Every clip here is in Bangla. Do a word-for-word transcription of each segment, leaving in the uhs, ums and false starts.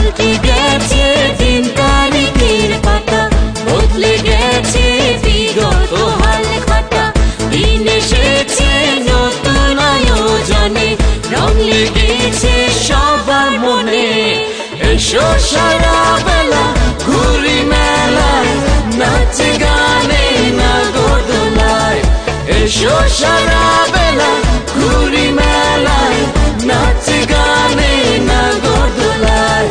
পাল্টে গেছে দিন তারিখের পাতা, বদলে গেছে বিগত হাল খাতা। দিন এসেছে নতুন আয়োজনে, রং লেগেছে সবার মনে। এসো সারা বেলা ঘুরি মেলায়, নাচ গানে নাগরদোলায়। এসো সারা বেলা ঘুরি মেলায়, নাচ গানে নাগরদোলায়।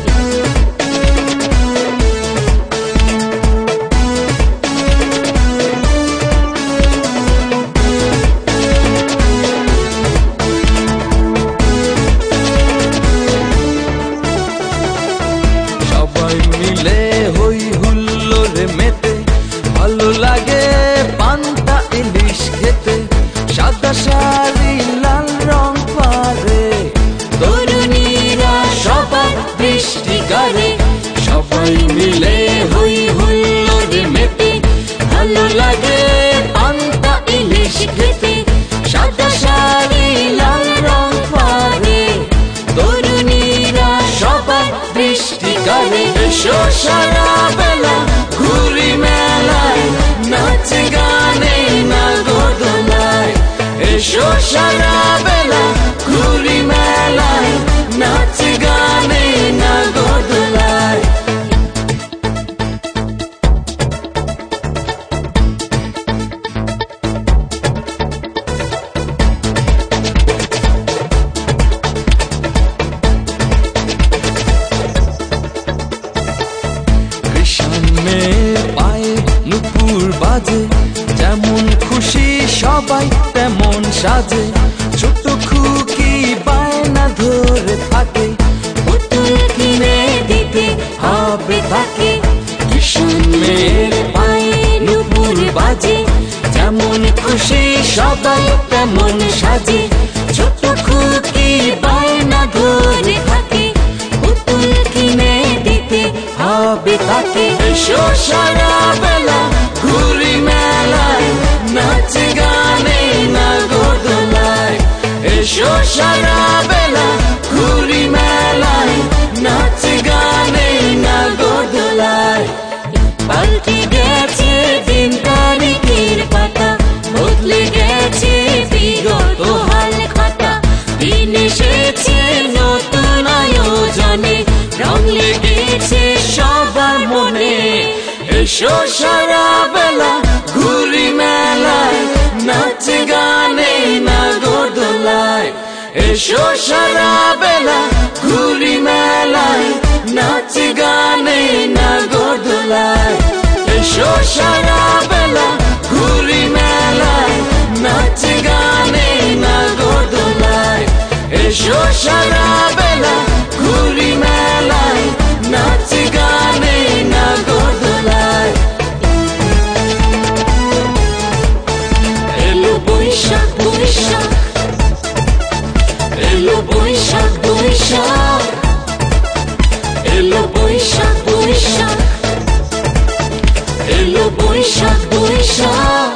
সবাই মিলে হই হুল্লোড়ে মেতে, ভালো লাগে পান্তা ইলিশ খেতে। সাদা শাড়ি লাল রং পারে, তরুণীরা সবার দৃষ্টি কাড়ে। সবাই মিলে হই হুল্লোড়ে মেতে, ভালো লাগে পান্তা ইলিশ খেতে। সাদা শাড়ি লাল রং পারে, তরুণীরা সবার দৃষ্টি কাড়ে। এসো সারা বেলা ঘুরি মেলায়, নাচ গানে নাগরদোলায়। এসো সারা বেলা ঘুরি মেলায়, নাচ গানে নাগরদোলায়। কৃষ্ণের পায়ে নুপুর বাজে, যেমন খুশি সবাই তেমন সাজে। ছোট খুকি বায়না ধরে থাকে, পুতুল কিনে দিতে হবে তাকে। কৃষ্ণের পায়ে নুপুর বাজে, যেমন খুশি সবাই তেমন সাজে। ছোট খুকি বায়না ধরে থাকে, পুতুল কিনে দিতে হবে তাকে। এসো সারা বেলা ঘুরি মেলায়, নাচ গানে নাগরদোলায়। এসো সারা বেলা ঘুরি মেলায়, নাচ গানে নাগরদোলায়। পাল্টে গেছে দিন তারিখের পাতা, বদলে গেছে বিগত হাল খাতা। দিন এসেছে নতুন আয়োজনে, রং লেগেছে সবার মনে। এসো সারা বেলা ঘুরি মেলায়, নাচ গানে নাগরদোলায়। এসো সারা বেলা ঘুরি মেলায়, নাচ গানে নাগরদোলায়। এসো সারা বেলা ঘুরি মেলায়, নাচ গানে নাগরদোলায়। এসো সারা বেলা ঘুরি মেলায়, নাচ গানে নাগরদোলায়। এলো বৈশাখ বৈশাখ, এলো বৈশাখ বৈশাখ, এলো বৈশাখ বৈশাখ, এলো বৈশাখ বৈশাখ।